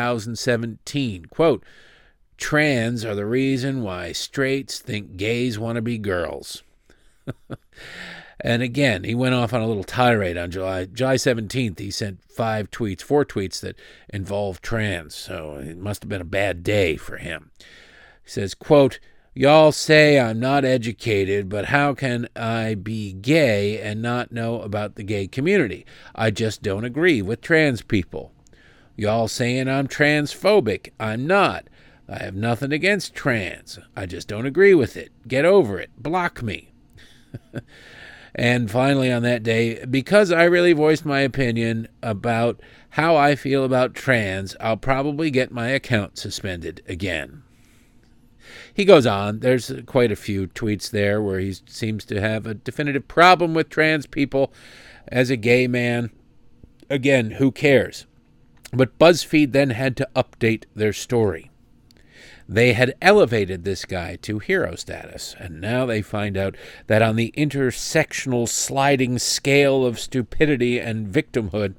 2017. Quote, "Trans are the reason why straights think gays want to be girls." And again, he went off on a little tirade on July 17th. He sent four tweets that involved trans. So it must have been a bad day for him. He says, quote, "Y'all say I'm not educated, but how can I be gay and not know about the gay community? I just don't agree with trans people. Y'all saying I'm transphobic. I'm not. I have nothing against trans. I just don't agree with it. Get over it. Block me." And finally on that day, "Because I really voiced my opinion about how I feel about trans, I'll probably get my account suspended again." He goes on. There's quite a few tweets there where he seems to have a definitive problem with trans people as a gay man. Again, who cares? But BuzzFeed then had to update their story. They had elevated this guy to hero status, and now they find out that on the intersectional sliding scale of stupidity and victimhood,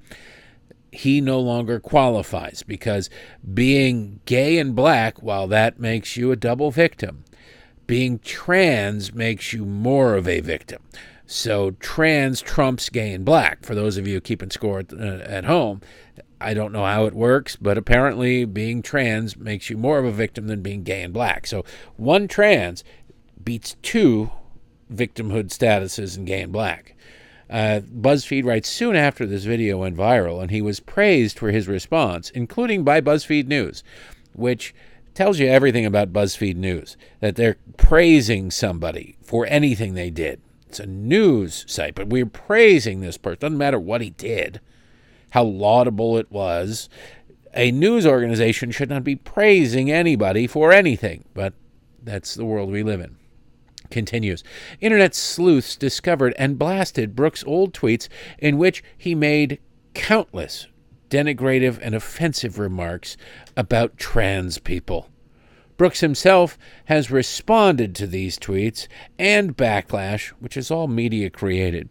he no longer qualifies, because being gay and black, while that makes you a double victim, being trans makes you more of a victim. So trans trumps gay and black. For those of you keeping score at home, I don't know how it works, but apparently being trans makes you more of a victim than being gay and black. So one trans beats two victimhood statuses in gay and black. BuzzFeed writes, soon after this video went viral, and he was praised for his response, including by BuzzFeed News, which tells you everything about BuzzFeed News, that they're praising somebody for anything they did. It's a news site, but we're praising this person. Doesn't matter what he did, how laudable it was. A news organization should not be praising anybody for anything, but that's the world we live in. Continues. Internet sleuths discovered and blasted Brooks' old tweets in which he made countless denigrative and offensive remarks about trans people. Brooks himself has responded to these tweets and backlash, which is all media created,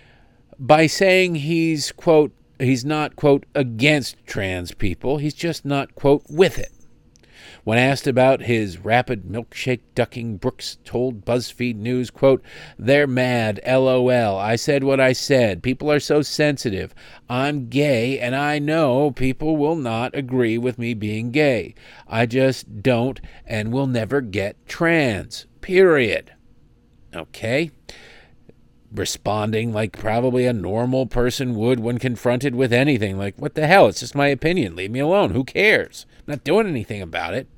by saying he's, quote, he's not, quote, against trans people. He's just not, quote, with it. When asked about his rapid milkshake ducking, Brooks told BuzzFeed News, quote, "They're mad, LOL. I said what I said. People are so sensitive. I'm gay, and I know people will not agree with me being gay. I just don't and will never get trans. Period." Okay. Responding like probably a normal person would when confronted with anything. Like, what the hell? It's just my opinion. Leave me alone. Who cares? I'm not doing anything about it.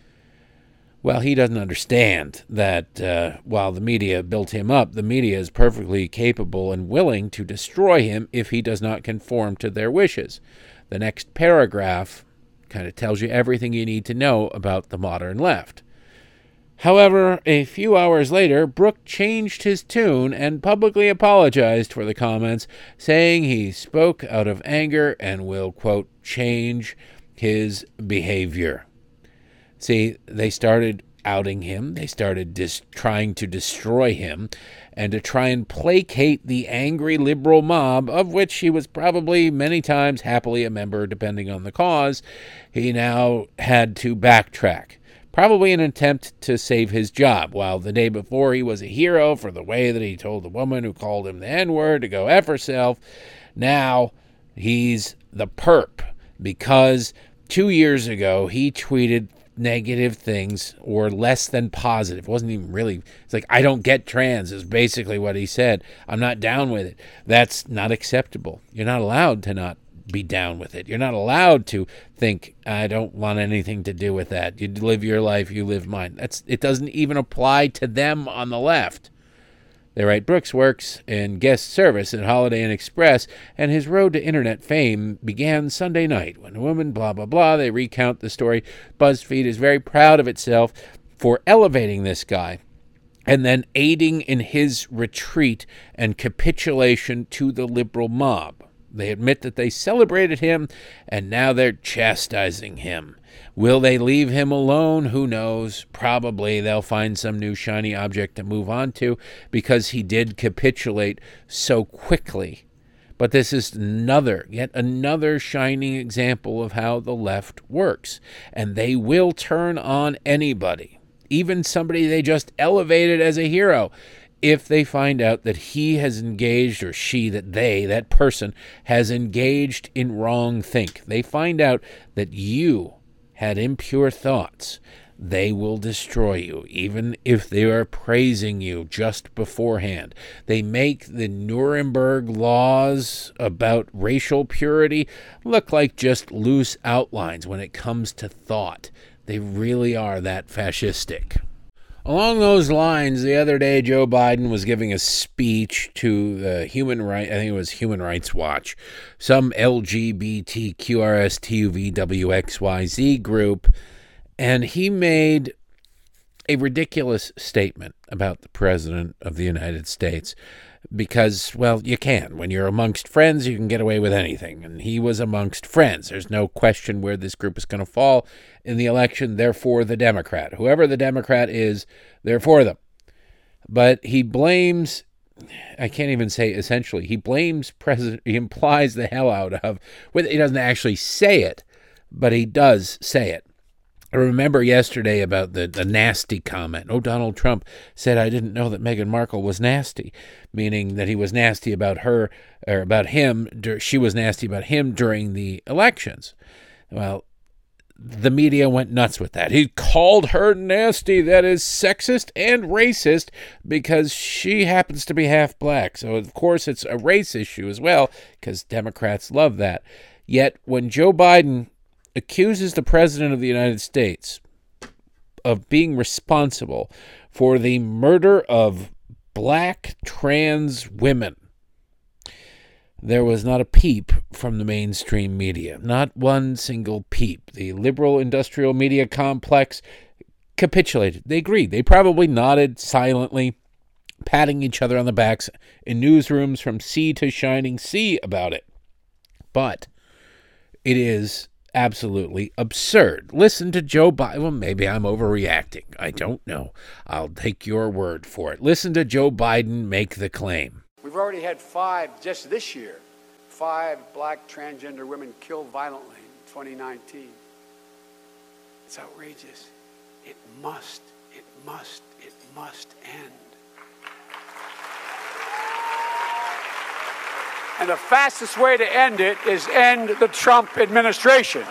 Well, he doesn't understand that while the media built him up, the media is perfectly capable and willing to destroy him if he does not conform to their wishes. The next paragraph kind of tells you everything you need to know about the modern left. However, a few hours later, Brooks changed his tune and publicly apologized for the comments, saying he spoke out of anger and will, quote, change his behavior. See, they started outing him. They started trying to destroy him and to try and placate the angry liberal mob, of which he was probably many times happily a member, depending on the cause. He now had to backtrack, probably in an attempt to save his job. While the day before he was a hero for the way that he told the woman who called him the N-word to go F herself, now he's the perp because 2 years ago he tweeted negative things, or less than positive. It wasn't even really, it's like, I don't get trans is basically what he said. I'm not down with it. That's not acceptable. You're not allowed to not be down with it. You're not allowed to think, I don't want anything to do with that. You live your life, you live mine. It doesn't even apply to them on the left. They write, Brooks works in guest service at Holiday Inn Express, and his road to internet fame began Sunday night when a woman, blah, blah, blah. They recount the story. BuzzFeed is very proud of itself for elevating this guy and then aiding in his retreat and capitulation to the liberal mob. They admit that they celebrated him, and now they're chastising him. Will they leave him alone? Who knows? Probably they'll find some new shiny object to move on to because he did capitulate so quickly. But this is yet another shining example of how the left works. And they will turn on anybody, even somebody they just elevated as a hero, if they find out that he has engaged, or that person has engaged in wrong think. They find out that you had impure thoughts, they will destroy you, even if they are praising you just beforehand. They make the Nuremberg laws about racial purity look like just loose outlines when it comes to thought. They really are that fascistic. Along those lines, the other day, Joe Biden was giving a speech to the Human Rights Watch, some LGBTQRSTUVWXYZ group, and he made a ridiculous statement about the President of the United States because, well, you can. When you're amongst friends, you can get away with anything, and he was amongst friends. There's no question where this group is going to fall in the election. They're for the Democrat. Whoever the Democrat is, they're for them. But he blames, I can't even say essentially, he blames President, he implies the hell out of, he doesn't actually say it, but he does say it. I remember yesterday about the nasty comment. Donald Trump said, I didn't know that Meghan Markle was nasty, meaning that he was nasty about her, or about him. She was nasty about him during the elections. Well, the media went nuts with that. He called her nasty. That is sexist and racist because she happens to be half black. So, of course, it's a race issue as well because Democrats love that. Yet, when Joe Biden accuses the President of the United States of being responsible for the murder of black trans women, there was not a peep from the mainstream media. Not one single peep. The liberal industrial media complex capitulated. They agreed. They probably nodded silently, patting each other on the backs in newsrooms from sea to shining sea about it. But it is absolutely absurd. Listen to Joe Biden. Well, maybe I'm overreacting. I don't know. I'll take your word for it. Listen to Joe Biden make the claim. We've already had 5, just this year, 5 black transgender women killed violently in 2019. It's outrageous. It must end. And the fastest way to end it is end the Trump administration.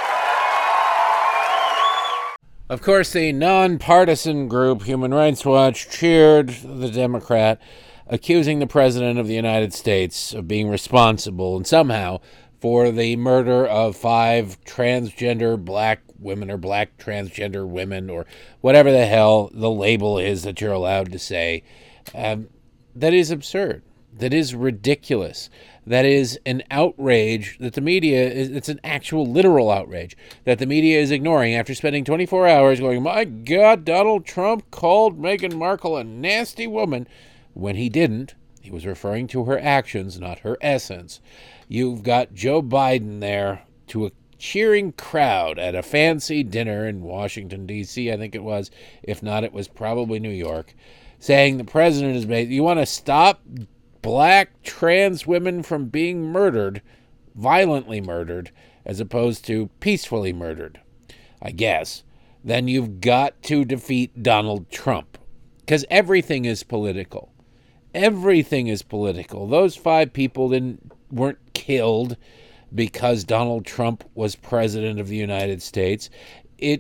Of course, the nonpartisan group, Human Rights Watch, cheered the Democrat, accusing the President of the United States of being responsible and somehow for the murder of 5 transgender black women or black transgender women or whatever the hell the label is that you're allowed to say. That is absurd. That is ridiculous. That is an outrage that the media it's an actual literal outrage that the media is ignoring after spending 24 hours going, my God, Donald Trump called Meghan Markle a nasty woman, when he didn't. He was referring to her actions, not her essence. You've got Joe Biden there to a cheering crowd at a fancy dinner in Washington, D.C., I think it was. If not, it was probably New York, saying the president is made. You want to stop black trans women from being murdered, violently murdered, as opposed to peacefully murdered, I guess, then you've got to defeat Donald Trump. Because everything is political. Everything is political. Those 5 people weren't killed because Donald Trump was president of the United States. It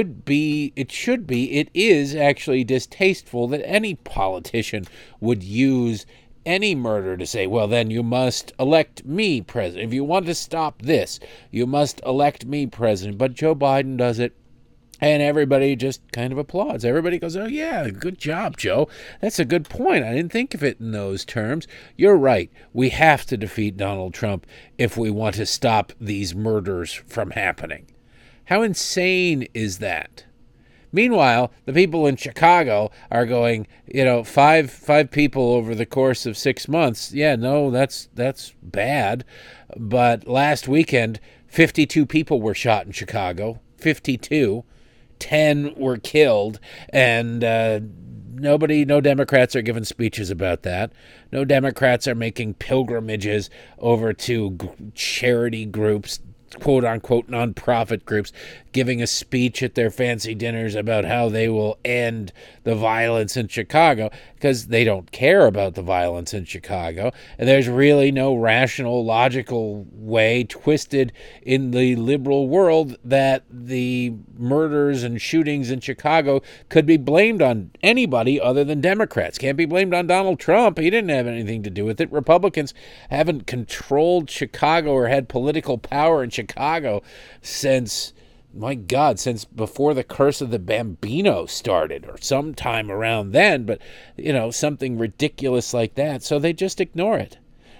is actually distasteful that any politician would use any murder to say, well, then you must elect me president. If you want to stop this, you must elect me president. But Joe Biden does it, and everybody just kind of applauds. Everybody goes, oh, yeah, good job, Joe. That's a good point. I didn't think of it in those terms. You're right. We have to defeat Donald Trump if we want to stop these murders from happening. How insane is that? Meanwhile, the people in Chicago are going, five people over the course of 6 months. Yeah, no, that's bad. But last weekend, 52 people were shot in Chicago. 52. 10 were killed, and no Democrats are giving speeches about that. No Democrats are making pilgrimages over to charity groups, quote-unquote nonprofit groups, giving a speech at their fancy dinners about how they will end the violence in Chicago, because they don't care about the violence in Chicago. And there's really no rational, logical way twisted in the liberal world that the murders and shootings in Chicago could be blamed on anybody other than Democrats. Can't be blamed on Donald Trump. He didn't have anything to do with it. Republicans haven't controlled Chicago or had political power in Chicago since before the Curse of the Bambino started, or sometime around then, but, something ridiculous like that. So they just ignore it.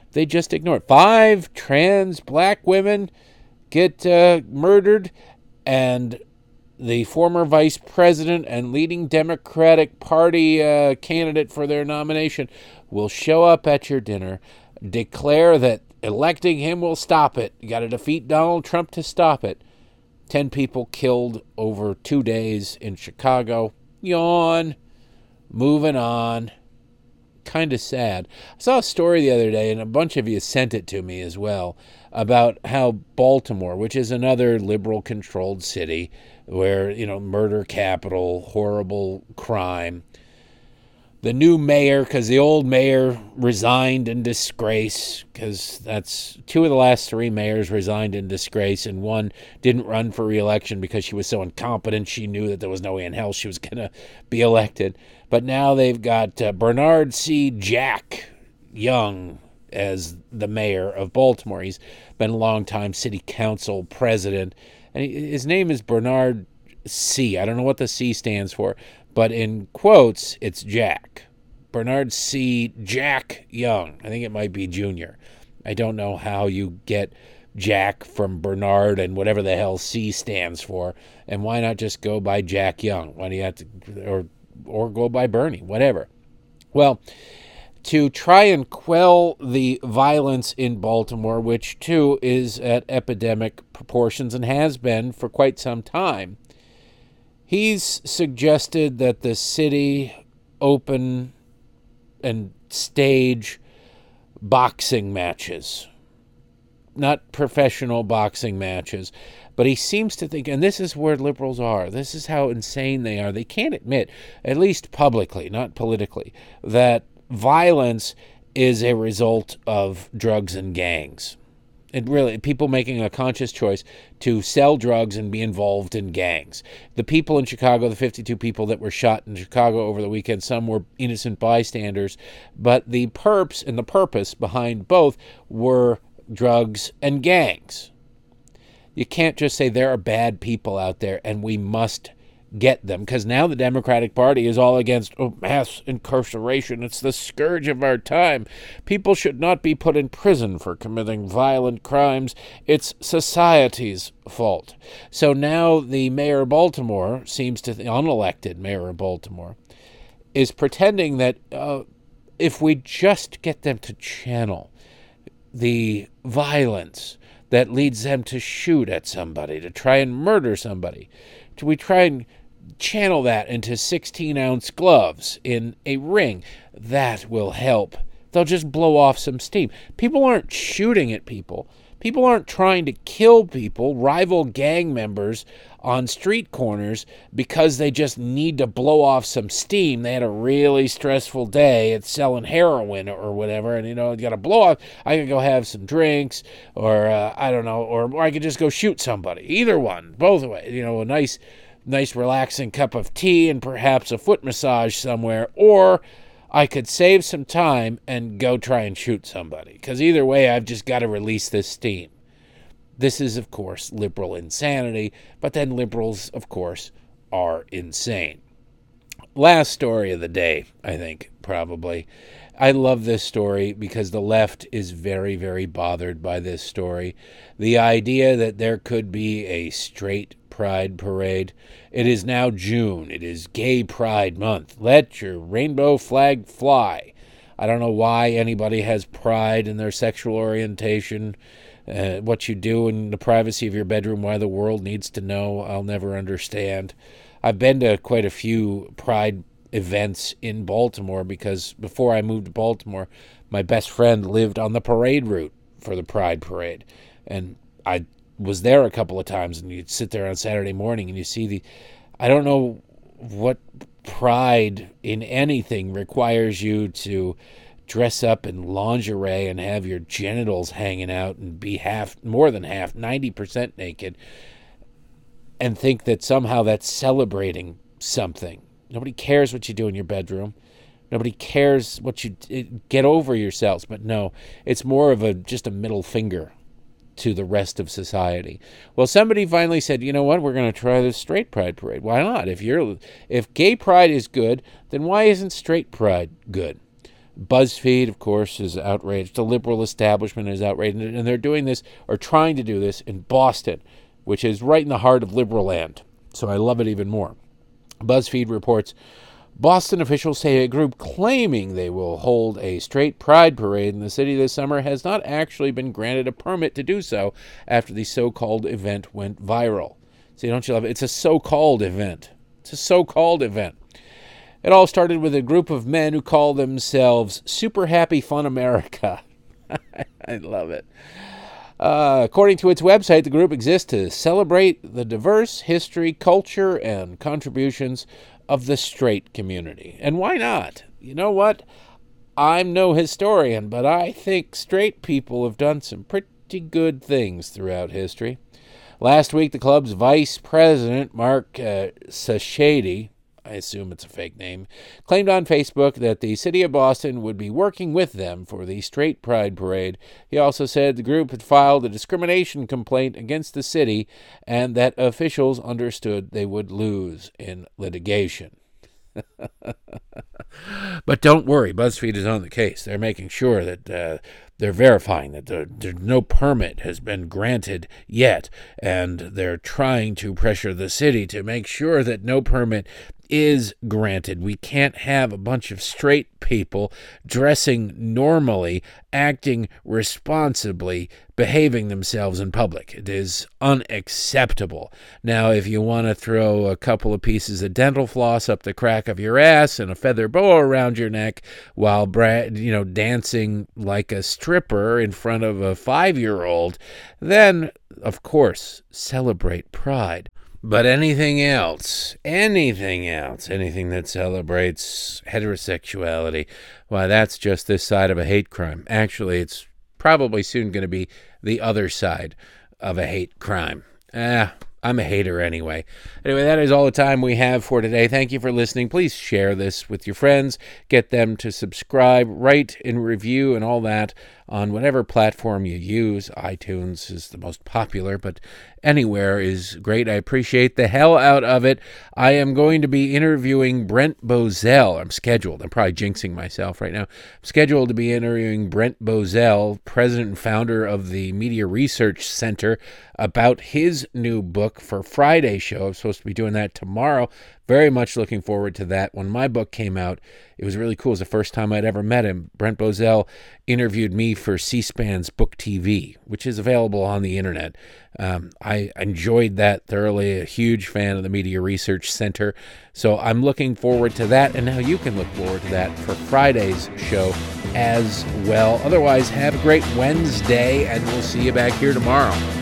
5 trans black women get murdered, and the former vice president and leading Democratic Party candidate for their nomination will show up at your dinner, declare that electing him will stop it. You got to defeat Donald Trump to stop it. 10 people killed over 2 days in Chicago. Yawn. Moving on. Kind of sad. I saw a story the other day, and a bunch of you sent it to me as well, about how Baltimore, which is another liberal-controlled city where, murder capital, horrible crime, the new mayor, because the old mayor resigned in disgrace, because that's 2 of the last 3 mayors resigned in disgrace, and one didn't run for re-election because she was so incompetent she knew that there was no way in hell she was going to be elected. But now they've got Bernard C. Jack Young as the mayor of Baltimore. He's been a long-time city council president, and his name is Bernard C. I don't know what the C stands for, but in quotes, it's Jack. Bernard C. Jack Young. I think it might be Junior. I don't know how you get Jack from Bernard and whatever the hell C stands for. And why not just go by Jack Young? Why do you have to, or go by Bernie, whatever. Well, to try and quell the violence in Baltimore, which too is at epidemic proportions and has been for quite some time, he's suggested that the city open and stage boxing matches. Not professional boxing matches, but he seems to think, and this is where liberals are, this is how insane they are. They can't admit, at least publicly, not politically, that violence is a result of drugs and gangs. And really, people making a conscious choice to sell drugs and be involved in gangs. The people in Chicago, the 52 people that were shot in Chicago over the weekend, some were innocent bystanders, but the perps and the purpose behind both were drugs and gangs. You can't just say there are bad people out there and we must get them, because now the Democratic Party is all against mass incarceration. It's the scourge of our time. People should not be put in prison for committing violent crimes. It's society's fault. So now the mayor of Baltimore seems to, the unelected mayor of Baltimore, is pretending that if we just get them to channel the violence that leads them to shoot at somebody, to try and murder somebody, we try and channel that into 16-ounce gloves in a ring, that will help. They'll just blow off some steam. People aren't shooting at people. People aren't trying to kill people, rival gang members on street corners, because they just need to blow off some steam. They had a really stressful day at selling heroin or whatever, and, you got to blow off. I could go have some drinks, or I don't know, or I could just go shoot somebody. Either one, both ways. A nice relaxing cup of tea and perhaps a foot massage somewhere, or I could save some time and go try and shoot somebody, because either way I've just got to release this steam. This is, of course, liberal insanity, but then liberals, of course, are insane. Last story of the day, I think, probably. I love this story because the left is very, very bothered by this story. The idea that there could be a straight Pride Parade. It is now June. It is Gay Pride Month. Let your rainbow flag fly. I don't know why anybody has pride in their sexual orientation. What you do in the privacy of your bedroom, why the world needs to know, I'll never understand. I've been to quite a few Pride events in Baltimore because before I moved to Baltimore, my best friend lived on the parade route for the Pride Parade. And I was there a couple of times, and you'd sit there on Saturday morning and you see I don't know what pride in anything requires you to dress up in lingerie and have your genitals hanging out and be more than half, 90% naked, and think that somehow that's celebrating something. Nobody cares what you do in your bedroom. Nobody cares what you get over yourselves. But no, it's more of just a middle finger to the rest of society. Well, somebody finally said, you know what, we're going to try the straight pride parade. Why not? If gay pride is good, then why isn't straight pride good? BuzzFeed, of course, is outraged. The liberal establishment is outraged. And they're doing this, or trying to do this, in Boston, which is right in the heart of liberal land. So I love it even more. BuzzFeed reports, Boston officials say a group claiming they will hold a straight pride parade in the city this summer has not actually been granted a permit to do so after the so-called event went viral. See, don't you love it? It's a so-called event. It's a so-called event. It all started with a group of men who call themselves Super Happy Fun America. I love it. According to its website, the group exists to celebrate the diverse history, culture, and contributions of the straight community. And why not? You know what? I'm no historian, but I think straight people have done some pretty good things throughout history. Last week, the club's vice president, Mark Sashady, I assume it's a fake name, claimed on Facebook that the city of Boston would be working with them for the straight pride parade. He also said the group had filed a discrimination complaint against the city and that officials understood they would lose in litigation. But don't worry, BuzzFeed is on the case. They're making sure that they're verifying that no permit has been granted yet, and they're trying to pressure the city to make sure that no permit is granted. We can't have a bunch of straight people dressing normally, acting responsibly, behaving themselves in public. It is unacceptable. Now, if you want to throw a couple of pieces of dental floss up the crack of your ass and a feather boa around your neck while dancing like a stripper in front of a 5-year-old, then, of course, celebrate pride. But anything that celebrates heterosexuality, why, that's just this side of a hate crime. Actually, it's probably soon going to be the other side of a hate crime. I'm a hater anyway. Anyway, that is all the time we have for today. Thank you for listening. Please share this with your friends. Get them to subscribe, write, and review, and all that on whatever platform you use. iTunes is the most popular, but anywhere is great. I appreciate the hell out of it. I am going to be interviewing Brent Bozell. I'm probably jinxing myself right now. I'm scheduled to be interviewing Brent Bozell, president and founder of the Media Research Center, about his new book for Friday's show. I'm supposed to be doing that tomorrow. Very much looking forward to that. When my book came out, it was really cool. It was the first time I'd ever met him. Brent Bozell interviewed me for C-SPAN's Book TV, which is available on the internet. I enjoyed that thoroughly. A huge fan of the Media Research Center. So I'm looking forward to that. And now you can look forward to that for Friday's show as well. Otherwise, have a great Wednesday, and we'll see you back here tomorrow.